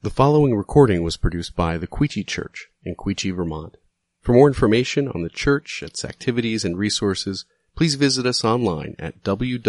The following recording was produced by the Queechee Church in Queechee, Vermont. For more information on the church, its activities, and resources, please visit us online at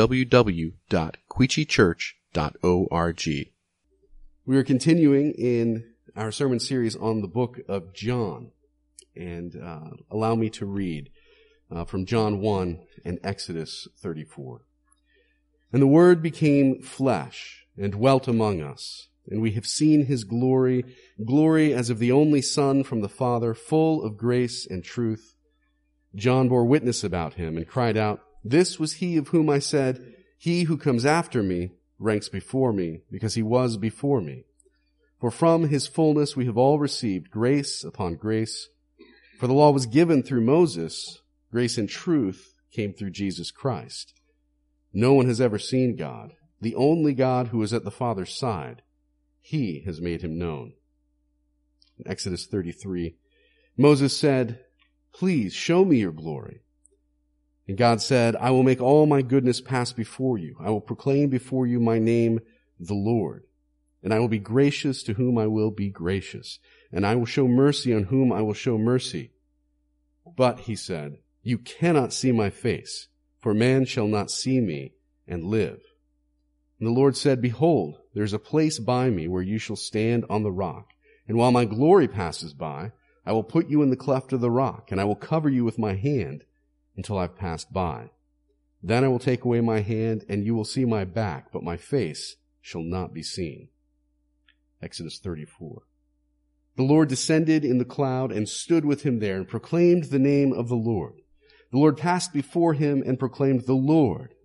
www.queecheechurch.org. We are continuing in our sermon series on the book of John, and allow me to read from John 1 and Exodus 34. And the Word became flesh and dwelt among us. And we have seen his glory, glory as of the only Son from the Father, full of grace and truth. John bore witness about him and cried out, "This was he of whom I said, 'He who comes after me ranks before me, because he was before me.' For from his fullness we have all received grace upon grace. For the law was given through Moses, grace and truth came through Jesus Christ. No one has ever seen God, the only God who is at the Father's side. He has made him known." In Exodus 33, Moses said, "Please show me your glory." And God said, "I will make all my goodness pass before you. I will proclaim before you my name, the Lord. And I will be gracious to whom I will be gracious. And I will show mercy on whom I will show mercy. But," he said, "you cannot see my face, for man shall not see me and live." And the Lord said, "Behold, there is a place by me where you shall stand on the rock. And while my glory passes by, I will put you in the cleft of the rock, and I will cover you with my hand until I've passed by. Then I will take away my hand, and you will see my back, but my face shall not be seen." Exodus 34. The Lord descended in the cloud and stood with him there and proclaimed the name of the Lord. The Lord passed before him and proclaimed, the Lord,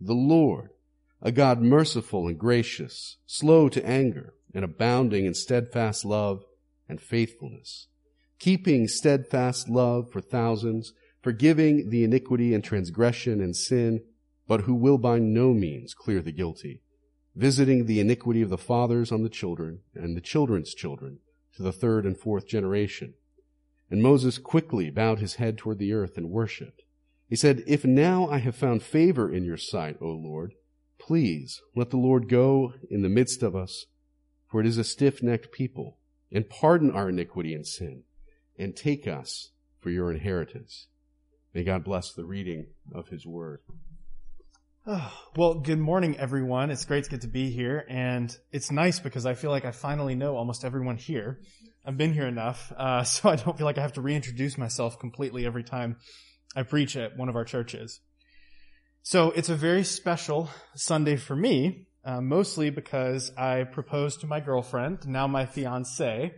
a God merciful and gracious, slow to anger, and abounding in steadfast love and faithfulness, keeping steadfast love for thousands, forgiving the iniquity and transgression and sin, but who will by no means clear the guilty, visiting the iniquity of the fathers on the children and the children's children to the third and fourth generation. And Moses quickly bowed his head toward the earth and worshipped. He said, "If now I have found favor in your sight, O Lord, please let the Lord go in the midst of us, for it is a stiff-necked people, and pardon our iniquity and sin, and take us for your inheritance." May God bless the reading of his word. Well, good morning, everyone. It's great to get to be here, and it's nice because I feel like I finally know almost everyone here. I've been here enough, so I don't feel like I have to reintroduce myself completely every time I preach at one of our churches. So it's a very special Sunday for me, mostly because I proposed to my girlfriend, now my fiancée,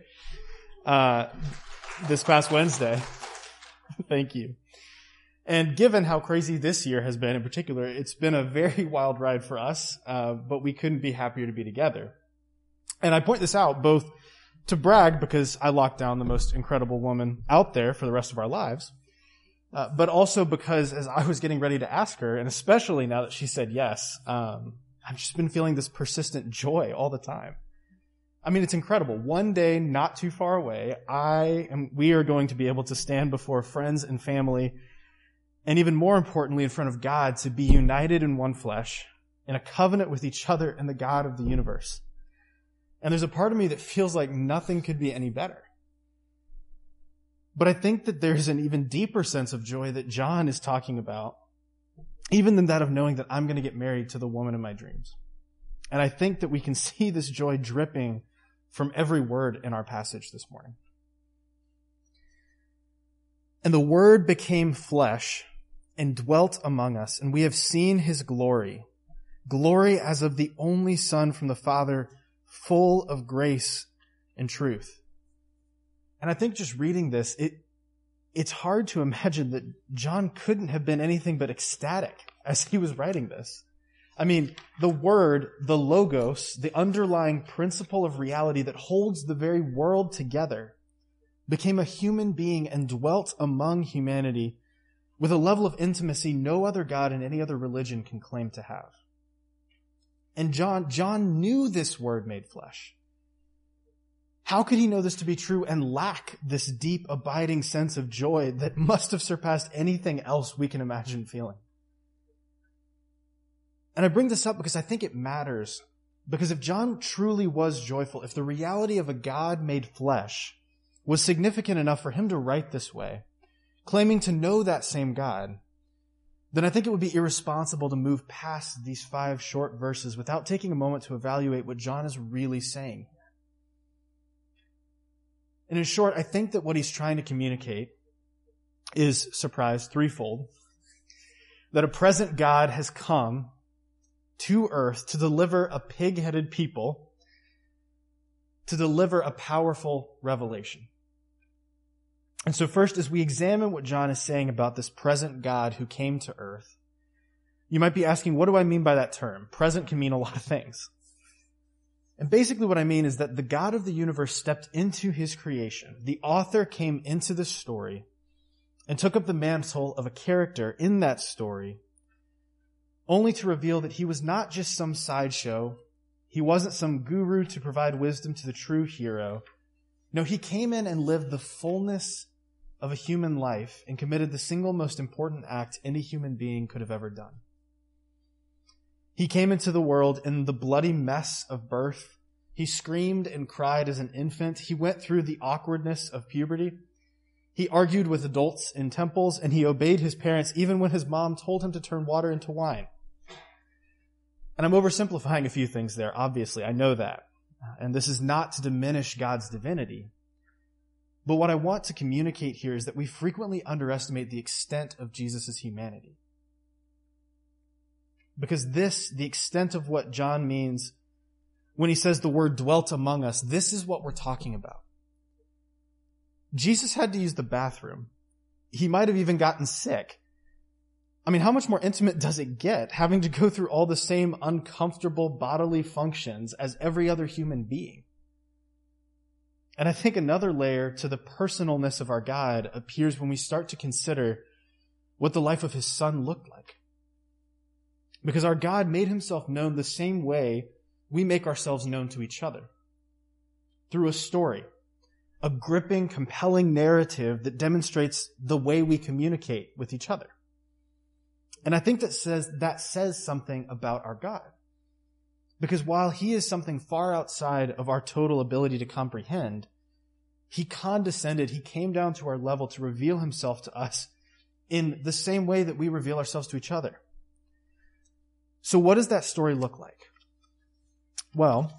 this past Wednesday. Thank you. And given how crazy this year has been in particular, it's been a very wild ride for us, but we couldn't be happier to be together. And I point this out both to brag because I locked down the most incredible woman out there for the rest of our lives, but also because as I was getting ready to ask her, and especially now that she said yes, I've just been feeling this persistent joy all the time. I mean, it's incredible. One day, not too far away, we are going to be able to stand before friends and family, and even more importantly, in front of God, to be united in one flesh, in a covenant with each other and the God of the universe. And there's a part of me that feels like nothing could be any better. But I think that there's an even deeper sense of joy that John is talking about, even than that of knowing that I'm going to get married to the woman of my dreams. And I think that we can see this joy dripping from every word in our passage this morning. And the Word became flesh and dwelt among us, and we have seen his glory, glory as of the only Son from the Father, full of grace and truth. And I think just reading this, it's hard to imagine that John couldn't have been anything but ecstatic as he was writing this. I mean, the Word, the Logos, the underlying principle of reality that holds the very world together, became a human being and dwelt among humanity with a level of intimacy no other God in any other religion can claim to have. And John knew this Word made flesh. How could he know this to be true and lack this deep, abiding sense of joy that must have surpassed anything else we can imagine feeling? And I bring this up because I think it matters Because if John truly was joyful, if the reality of a God made flesh was significant enough for him to write this way, claiming to know that same God, then I think it would be irresponsible to move past these 5 short verses without taking a moment to evaluate what John is really saying. And in short, I think that what he's trying to communicate is, surprise, threefold. That a present God has come to earth to deliver a pig-headed people, to deliver a powerful revelation. And so first, as we examine what John is saying about this present God who came to earth, you might be asking, what do I mean by that term? Present can mean a lot of things. And basically what I mean is that the God of the universe stepped into his creation. The author came into the story and took up the mantle of a character in that story, only to reveal that he was not just some sideshow. He wasn't some guru to provide wisdom to the true hero. No, he came in and lived the fullness of a human life and committed the single most important act any human being could have ever done. He came into the world in the bloody mess of birth. He screamed and cried as an infant. He went through the awkwardness of puberty. He argued with adults in temples, and he obeyed his parents even when his mom told him to turn water into wine. And I'm oversimplifying a few things there, obviously. I know that. And this is not to diminish God's divinity. But what I want to communicate here is that we frequently underestimate the extent of Jesus' humanity. Because the extent of what John means when he says the word dwelt among us, this is what we're talking about. Jesus had to use the bathroom. He might have even gotten sick. I mean, how much more intimate does it get, having to go through all the same uncomfortable bodily functions as every other human being? And I think another layer to the personalness of our God appears when we start to consider what the life of his Son looked like. Because our God made himself known the same way we make ourselves known to each other. Through a story, a gripping, compelling narrative that demonstrates the way we communicate with each other. And I think that says something about our God. Because while he is something far outside of our total ability to comprehend, he condescended, he came down to our level to reveal himself to us in the same way that we reveal ourselves to each other. So what does that story look like? Well,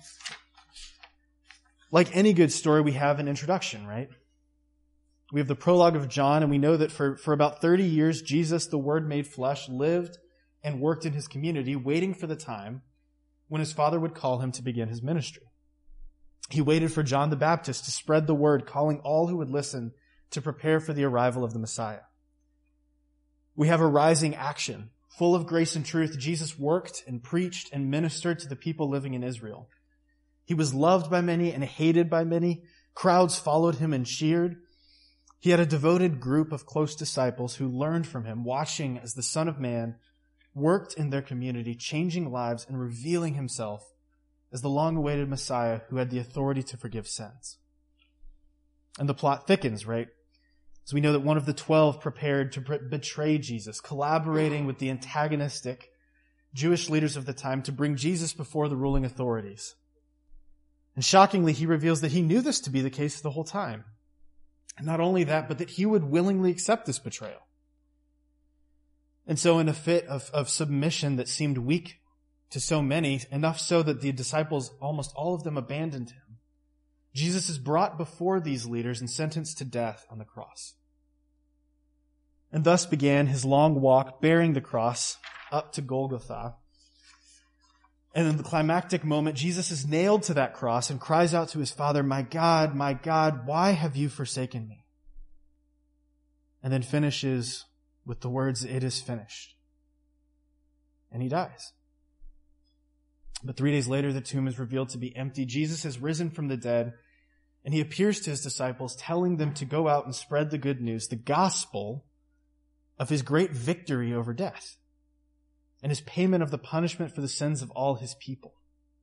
like any good story, we have an introduction, right? We have the prologue of John, and we know that for about 30 years, Jesus, the Word made flesh, lived and worked in his community, waiting for the time when his Father would call him to begin his ministry. He waited for John the Baptist to spread the word, calling all who would listen to prepare for the arrival of the Messiah. We have a rising action. Full of grace and truth, Jesus worked and preached and ministered to the people living in Israel. He was loved by many and hated by many. Crowds followed him and cheered. He had a devoted group of close disciples who learned from him, watching as the Son of Man worked in their community, changing lives and revealing himself as the long-awaited Messiah who had the authority to forgive sins. And the plot thickens, right? So we know that one of the 12 prepared to betray Jesus, collaborating with the antagonistic Jewish leaders of the time to bring Jesus before the ruling authorities. And shockingly, he reveals that he knew this to be the case the whole time. And not only that, but that he would willingly accept this betrayal. And so in a fit of submission that seemed weak to so many, enough so that the disciples, almost all of them, abandoned him, Jesus is brought before these leaders and sentenced to death on the cross. And thus began his long walk bearing the cross up to Golgotha. And in the climactic moment, Jesus is nailed to that cross and cries out to his Father, my God, why have you forsaken me?" And then finishes with the words, "It is finished." And he dies. But 3 days later, the tomb is revealed to be empty. Jesus has risen from the dead, and he appears to his disciples, telling them to go out and spread the good news, the gospel of his great victory over death and his payment of the punishment for the sins of all his people.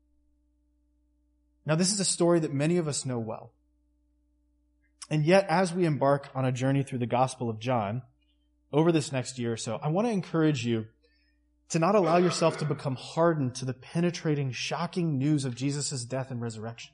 Now, this is a story that many of us know well. And yet, as we embark on a journey through the Gospel of John over this next year or so, I want to encourage you to not allow yourself to become hardened to the penetrating, shocking news of Jesus' death and resurrection.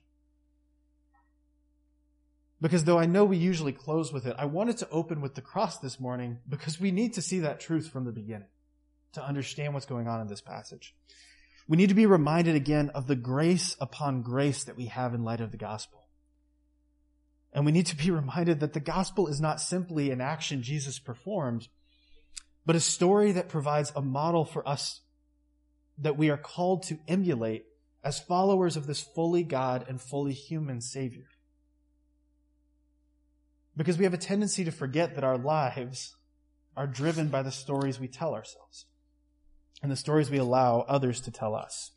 Because though I know we usually close with it, I wanted to open with the cross this morning because we need to see that truth from the beginning to understand what's going on in this passage. We need to be reminded again of the grace upon grace that we have in light of the gospel. And we need to be reminded that the gospel is not simply an action Jesus performed, but a story that provides a model for us that we are called to emulate as followers of this fully God and fully human Savior. Because we have a tendency to forget that our lives are driven by the stories we tell ourselves and the stories we allow others to tell us.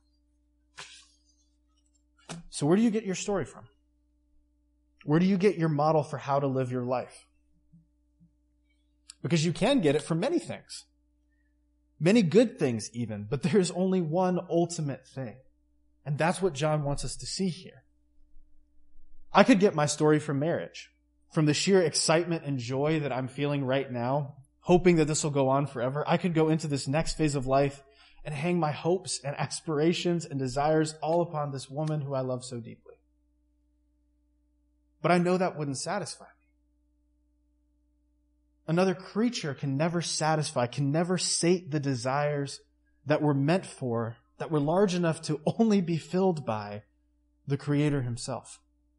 So where do you get your story from? Where do you get your model for how to live your life? Because you can get it from many things. Many good things even, but there's only one ultimate thing. And that's what John wants us to see here. I could get my story from marriage, from the sheer excitement and joy that I'm feeling right now, hoping that this will go on forever. I could go into this next phase of life and hang my hopes and aspirations and desires all upon this woman who I love so deeply. But I know that wouldn't satisfy me. Another creature can never satisfy, can never sate the desires that were meant for, that were large enough to only be filled by the Creator himself.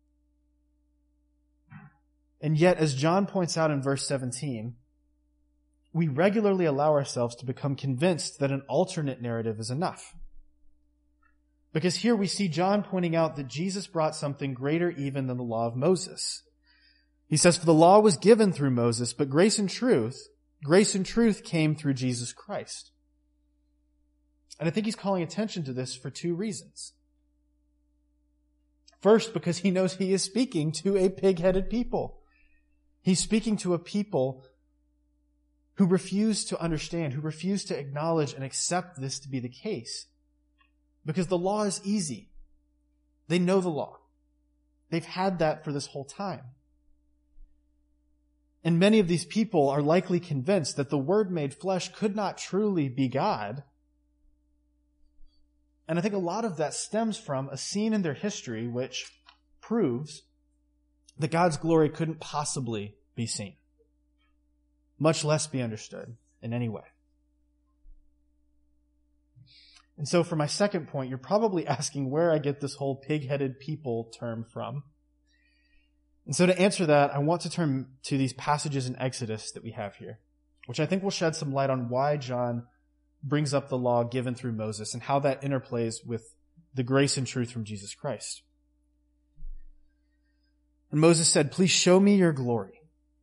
And yet, as John points out in verse 17, we regularly allow ourselves to become convinced that an alternate narrative is enough. Because here we see John pointing out that Jesus brought something greater even than the law of Moses. He says, for the law was given through Moses, but grace and truth came through Jesus Christ. And I think he's calling attention to this for two reasons. First, because he knows he is speaking to a pig-headed people. He's speaking to a people who refuse to understand, who refuse to acknowledge and accept this to be the case. Because the law is easy. They know the law. They've had that for this whole time. And many of these people are likely convinced that the Word made flesh could not truly be God. And I think a lot of that stems from a scene in their history which proves that God's glory couldn't possibly be seen, much less be understood in any way. And so for my second point, you're probably asking where I get this whole pig-headed people term from. And so to answer that, I want to turn to these passages in Exodus that we have here, which I think will shed some light on why John brings up the law given through Moses and how that interplays with the grace and truth from Jesus Christ. And Moses said, please show me your glory.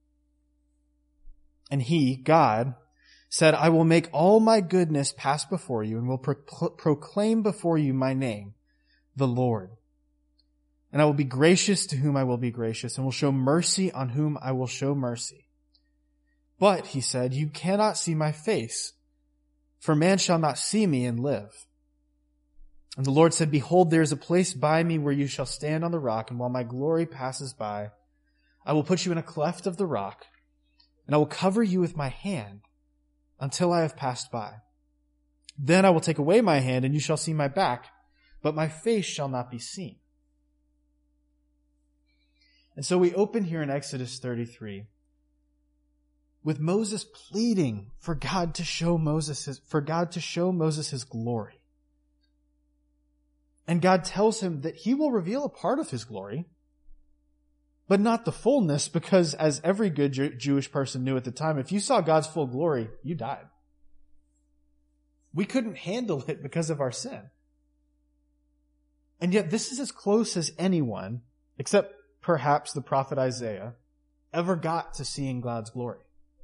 And he, God, said, I will make all my goodness pass before you and will proclaim before you my name, the Lord. And I will be gracious to whom I will be gracious and will show mercy on whom I will show mercy. But, he said, you cannot see my face, for man shall not see me and live. And the Lord said, behold, there is a place by me where you shall stand on the rock, and while my glory passes by, I will put you in a cleft of the rock, and I will cover you with my hand until I have passed by. Then I will take away my hand, and you shall see my back, but my face shall not be seen. And so we open here in Exodus 33 with Moses pleading for God to show Moses his glory. And God tells him that he will reveal a part of his glory, but not the fullness, because as every good Jewish person knew at the time, if you saw God's full glory, you died. We couldn't handle it because of our sin. And yet this is as close as anyone, except perhaps the prophet Isaiah, ever got to seeing God's glory.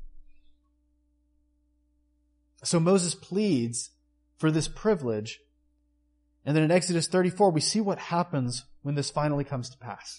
So Moses pleads for this privilege. And then in Exodus 34, we see what happens when this finally comes to pass.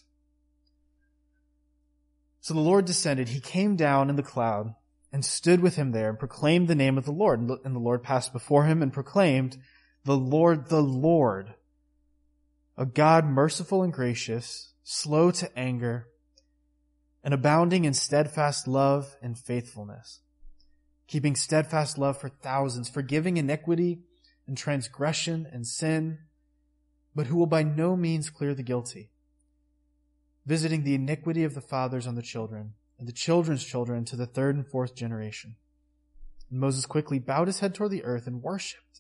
So the Lord descended. He came down in the cloud and stood with him there and proclaimed the name of the Lord. And the Lord passed before him and proclaimed, the Lord, a God merciful and gracious, slow to anger, and abounding in steadfast love and faithfulness, keeping steadfast love for thousands, forgiving iniquity and transgression and sin, but who will by no means clear the guilty, visiting the iniquity of the fathers on the children, and the children's children to the third and fourth generation. And Moses quickly bowed his head toward the earth and worshipped.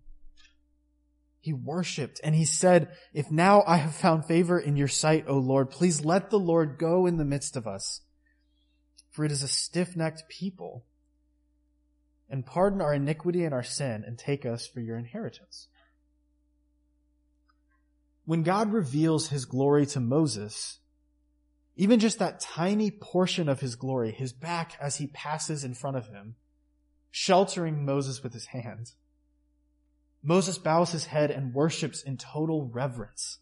He worshipped, and he said, "If now I have found favor in your sight, O Lord, please let the Lord go in the midst of us. For it is a stiff-necked people. And pardon our iniquity and our sin, and take us for your inheritance." When God reveals his glory to Moses, even just that tiny portion of his glory, his back as he passes in front of him, sheltering Moses with his hand, Moses bows his head and worships in total reverence.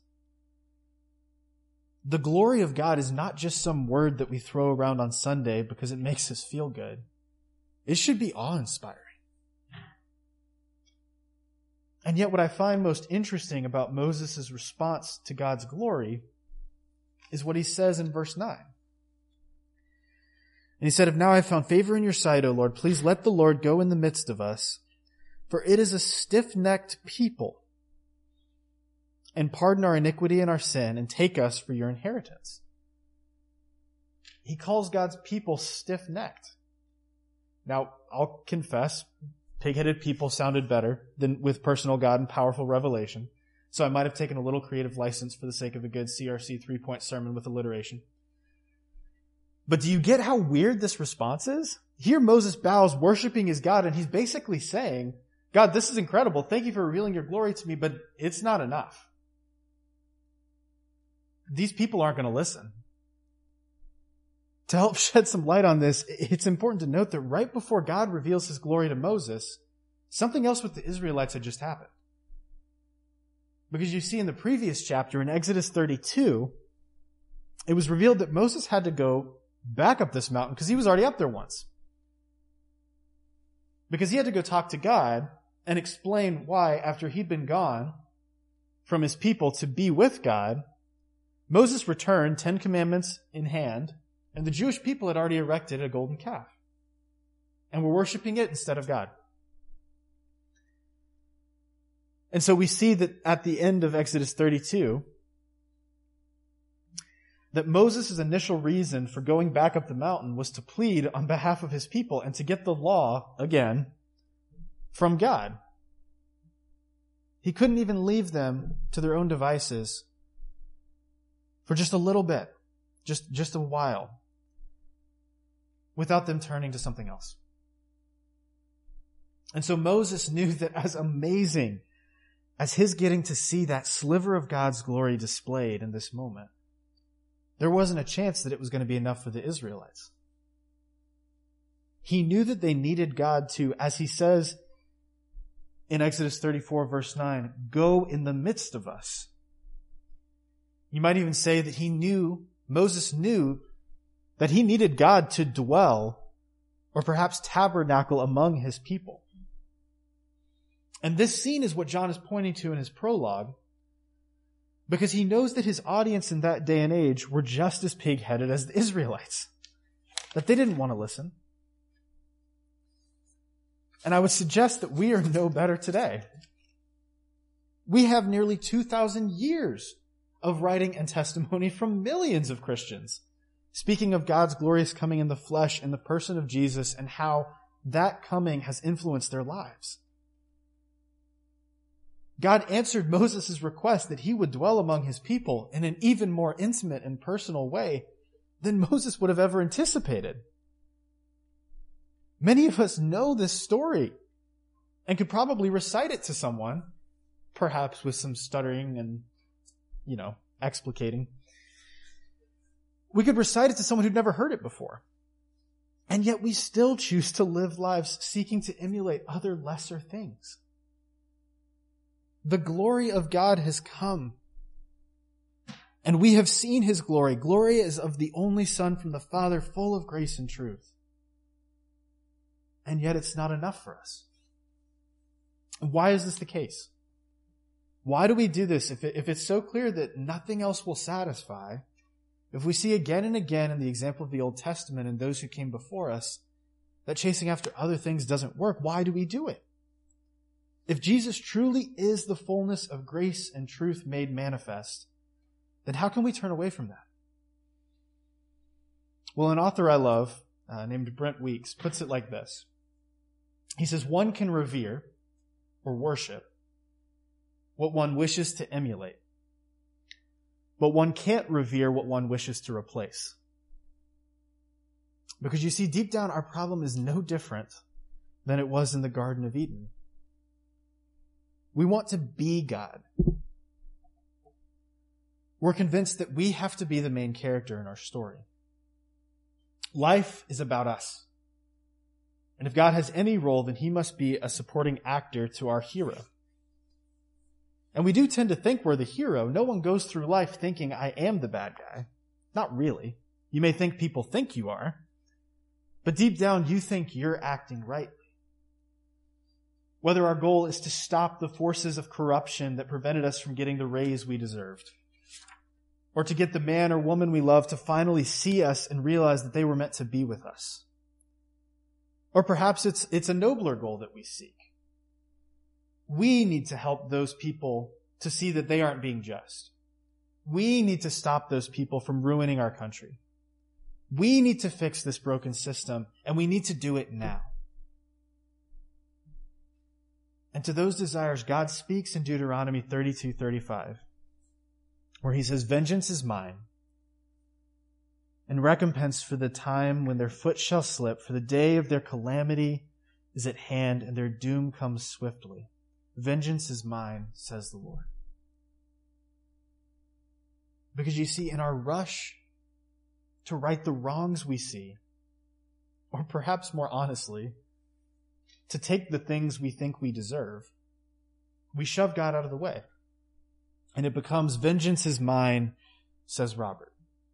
The glory of God is not just some word that we throw around on Sunday because it makes us feel good. It should be awe-inspiring. And yet what I find most interesting about Moses' response to God's glory is what he says in verse 9. And he said, "If now I have found favor in your sight, O Lord, please let the Lord go in the midst of us, for it is a stiff-necked people. And pardon our iniquity and our sin, and take us for your inheritance." He calls God's people stiff-necked. Now, I'll confess, pig-headed people sounded better than with personal God and powerful revelation. So I might have taken a little creative license for the sake of a good CRC 3-point sermon with alliteration. But do you get how weird this response is? Here Moses bows, worshiping his God, and he's basically saying, "God, this is incredible. Thank you for revealing your glory to me, but it's not enough. These people aren't going to listen." To help shed some light on this, it's important to note that right before God reveals his glory to Moses, something else with the Israelites had just happened. Because you see in the previous chapter, in Exodus 32, it was revealed that Moses had to go back up this mountain because he was already up there once. Because he had to go talk to God and explain why, after he'd been gone from his people to be with God, Moses returned, 10 commandments in hand, and the Jewish people had already erected a golden calf and were worshiping it instead of God. And so we see that at the end of Exodus 32, that Moses' initial reason for going back up the mountain was to plead on behalf of his people and to get the law, again, from God. He couldn't even leave them to their own devices for just a little bit, just a while, without them turning to something else. And so Moses knew that as amazing as his getting to see that sliver of God's glory displayed in this moment, there wasn't a chance that it was going to be enough for the Israelites. He knew that they needed God to, as he says in Exodus 34 verse 9, "Go in the midst of us." You might even say that Moses knew that he needed God to dwell or perhaps tabernacle among his people. And this scene is what John is pointing to in his prologue, because he knows that his audience in that day and age were just as pig-headed as the Israelites, that they didn't want to listen. And I would suggest that we are no better today. We have nearly 2,000 years of writing and testimony from millions of Christians, speaking of God's glorious coming in the flesh in the person of Jesus and how that coming has influenced their lives. God answered Moses' request that he would dwell among his people in an even more intimate and personal way than Moses would have ever anticipated. Many of us know this story and could probably recite it to someone, perhaps with some stuttering and, explicating. We could recite it to someone who'd never heard it before. And yet we still choose to live lives seeking to emulate other lesser things. The glory of God has come, and we have seen his glory. Glory is of the only Son from the Father, full of grace and truth. And yet it's not enough for us. Why is this the case? Why do we do this if it's so clear that nothing else will satisfy? If we see again and again in the example of the Old Testament and those who came before us that chasing after other things doesn't work, why do we do it? If Jesus truly is the fullness of grace and truth made manifest, then how can we turn away from that? Well, an author I love, named Brent Weeks, puts it like this. He says, one can revere or worship what one wishes to emulate, but one can't revere what one wishes to replace. Because you see, deep down, our problem is no different than it was in the Garden of Eden. We want to be God. We're convinced that we have to be the main character in our story. Life is about us. And if God has any role, then he must be a supporting actor to our hero. And we do tend to think we're the hero. No one goes through life thinking, I am the bad guy. Not really. You may think people think you are, but deep down you think you're acting rightly. Whether our goal is to stop the forces of corruption that prevented us from getting the raise we deserved, or to get the man or woman we love to finally see us and realize that they were meant to be with us. Or perhaps it's a nobler goal that we seek. We need to help those people to see that they aren't being just. We need to stop those people from ruining our country. We need to fix this broken system, and we need to do it now. And to those desires, God speaks in Deuteronomy 32:35, where he says, vengeance is mine, and recompense for the time when their foot shall slip, for the day of their calamity is at hand, and their doom comes swiftly. Vengeance is mine, says the Lord. Because you see, in our rush to right the wrongs we see, or perhaps more honestly, to take the things we think we deserve, we shove God out of the way. And it becomes, vengeance is mine, says Robert.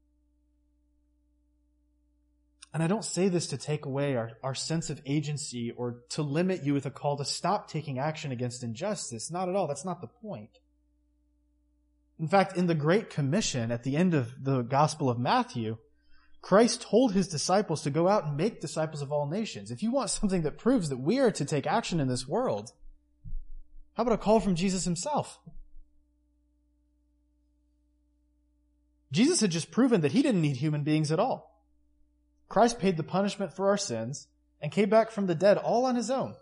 And I don't say this to take away our sense of agency or to limit you with a call to stop taking action against injustice. Not at all. That's not the point. In fact, in the Great Commission at the end of the Gospel of Matthew, Christ told his disciples to go out and make disciples of all nations. If you want something that proves that we are to take action in this world, how about a call from Jesus himself? Jesus had just proven that he didn't need human beings at all. Christ paid the punishment for our sins and came back from the dead all on his own.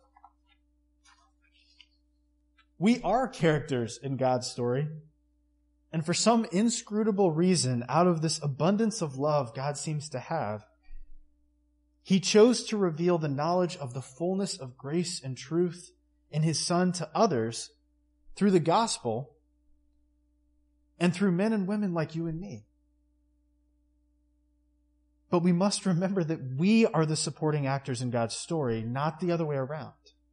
We are characters in God's story. And for some inscrutable reason, out of this abundance of love God seems to have, he chose to reveal the knowledge of the fullness of grace and truth in his Son to others through the gospel and through men and women like you and me. But we must remember that we are the supporting actors in God's story, not the other way around.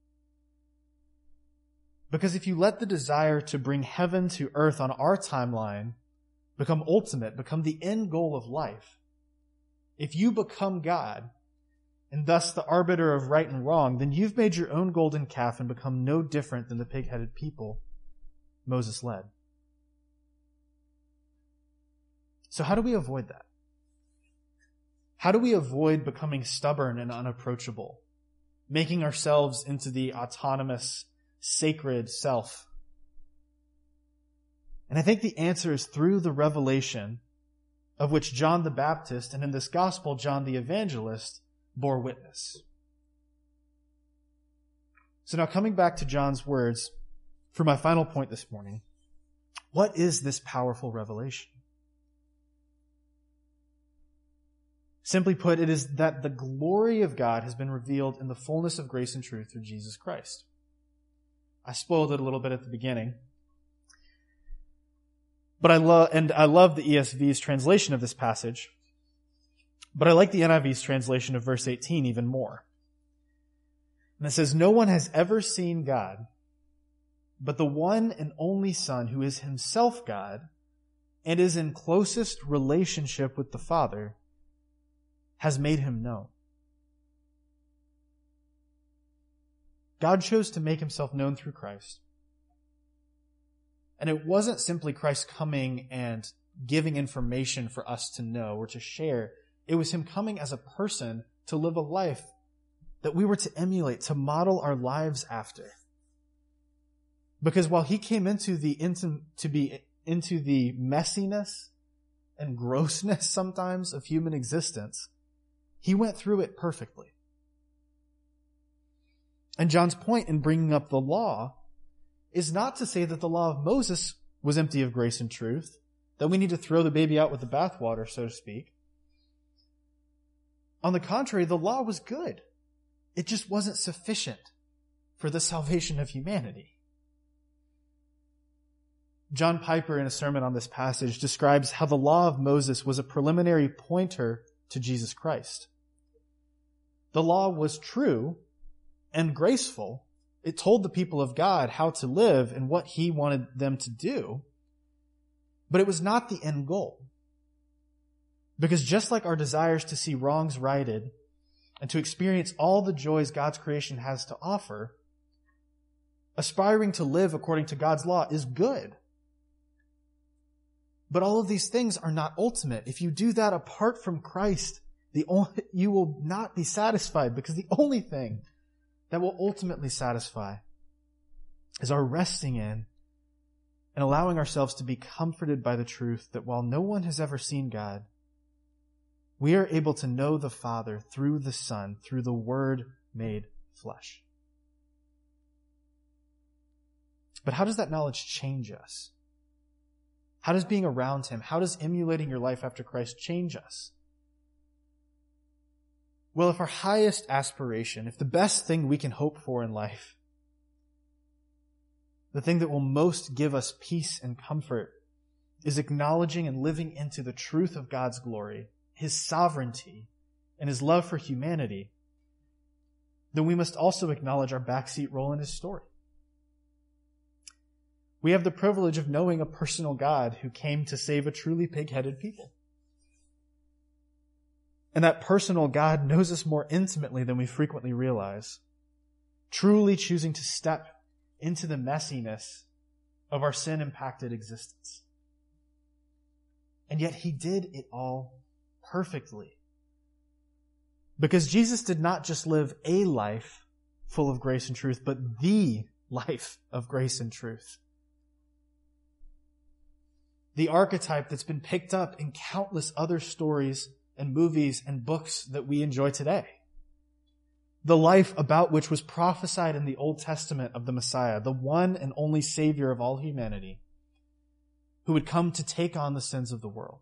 Because if you let the desire to bring heaven to earth on our timeline become ultimate, become the end goal of life, if you become God, and thus the arbiter of right and wrong, then you've made your own golden calf and become no different than the pig-headed people Moses led. So how do we avoid that? How do we avoid becoming stubborn and unapproachable, making ourselves into the autonomous, sacred self? And I think the answer is through the revelation of which John the Baptist, and in this gospel, John the Evangelist, bore witness. So now coming back to John's words for my final point this morning, what is this powerful revelation? Simply put, it is that the glory of God has been revealed in the fullness of grace and truth through Jesus Christ. I spoiled it a little bit at the beginning. But I love the ESV's translation of this passage. But I like the NIV's translation of verse 18 even more. And it says, no one has ever seen God, but the one and only Son, who is himself God and is in closest relationship with the Father, has made him known. God chose to make himself known through Christ. And it wasn't simply Christ coming and giving information for us to know or to share. It was him coming as a person to live a life that we were to emulate, to model our lives after. Because while he came into the messiness and grossness sometimes of human existence, he went through it perfectly. And John's point in bringing up the law is not to say that the law of Moses was empty of grace and truth, that we need to throw the baby out with the bathwater, so to speak. On the contrary, the law was good. It just wasn't sufficient for the salvation of humanity. John Piper, in a sermon on this passage, describes how the law of Moses was a preliminary pointer to Jesus Christ. The law was true and graceful. It told the people of God how to live and what he wanted them to do, but it was not the end goal. Because just like our desires to see wrongs righted and to experience all the joys God's creation has to offer, aspiring to live according to God's law is good. But all of these things are not ultimate. If you do that apart from Christ, you will not be satisfied, because the only thing that will ultimately satisfy is our resting in and allowing ourselves to be comforted by the truth that while no one has ever seen God, we are able to know the Father through the Son, through the Word made flesh. But how does that knowledge change us? How does being around him, how does emulating your life after Christ change us? Well, if our highest aspiration, if the best thing we can hope for in life, the thing that will most give us peace and comfort, is acknowledging and living into the truth of God's glory, his sovereignty, and his love for humanity, then we must also acknowledge our backseat role in his story. We have the privilege of knowing a personal God who came to save a truly pig-headed people. And that personal God knows us more intimately than we frequently realize, truly choosing to step into the messiness of our sin-impacted existence. And yet he did it all perfectly. Because Jesus did not just live a life full of grace and truth, but the life of grace and truth. The archetype that's been picked up in countless other stories and movies and books that we enjoy today. The life about which was prophesied in the Old Testament of the Messiah, the one and only Savior of all humanity, who would come to take on the sins of the world.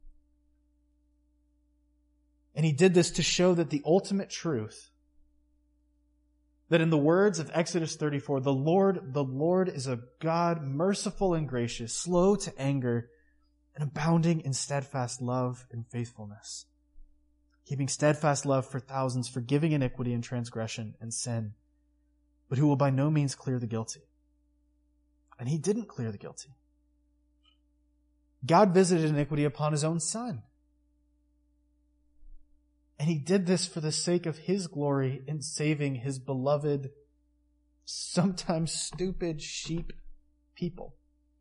And he did this to show that the ultimate truth, that in the words of Exodus 34, the Lord is a God merciful and gracious, slow to anger, and abounding in steadfast love and faithfulness, keeping steadfast love for thousands, forgiving iniquity and transgression and sin, but who will by no means clear the guilty. And he didn't clear the guilty. God visited iniquity upon his own Son. And he did this for the sake of his glory in saving his beloved, sometimes stupid sheep people.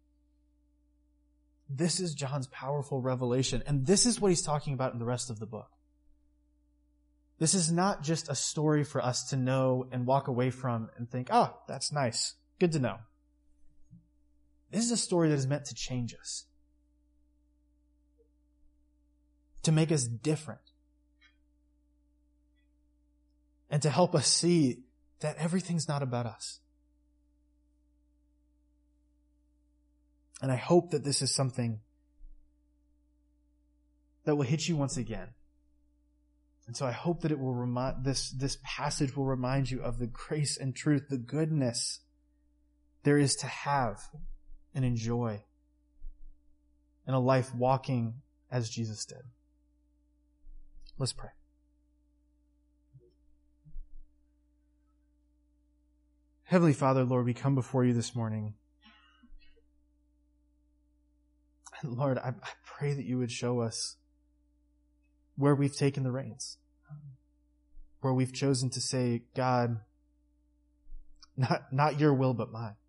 This is John's powerful revelation, and this is what he's talking about in the rest of the book. This is not just a story for us to know and walk away from and think, oh, that's nice, good to know. This is a story that is meant to change us, to make us different, and to help us see that everything's not about us. And I hope that this is something that will hit you once again. And so I hope that it will this passage will remind you of the grace and truth, the goodness there is to have and enjoy in a life walking as Jesus did. Let's pray. Heavenly Father, Lord, we come before you this morning. And Lord, I pray that you would show us where we've taken the reins, where we've chosen to say, God, not your will, but mine.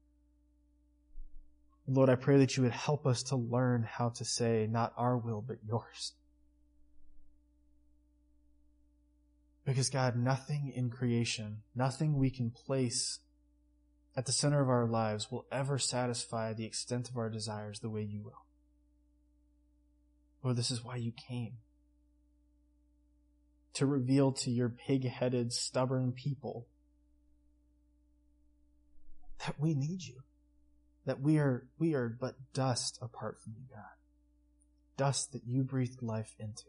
Lord, I pray that you would help us to learn how to say, not our will, but yours. Because God, nothing in creation, nothing we can place at the center of our lives will ever satisfy the extent of our desires the way you will. Lord, this is why you came. To reveal to your pig-headed, stubborn people that we need you. That we are but dust apart from you, God. Dust that you breathed life into.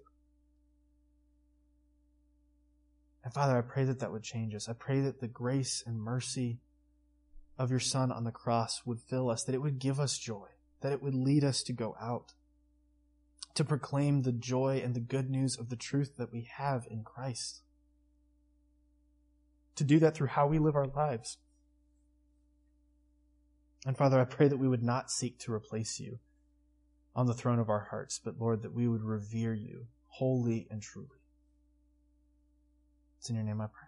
And Father, I pray that that would change us. I pray that the grace and mercy of your Son on the cross would fill us, that it would give us joy, that it would lead us to go out, to proclaim the joy and the good news of the truth that we have in Christ. To do that through how we live our lives. And Father, I pray that we would not seek to replace you on the throne of our hearts, but Lord, that we would revere you wholly and truly. It's in your name I pray.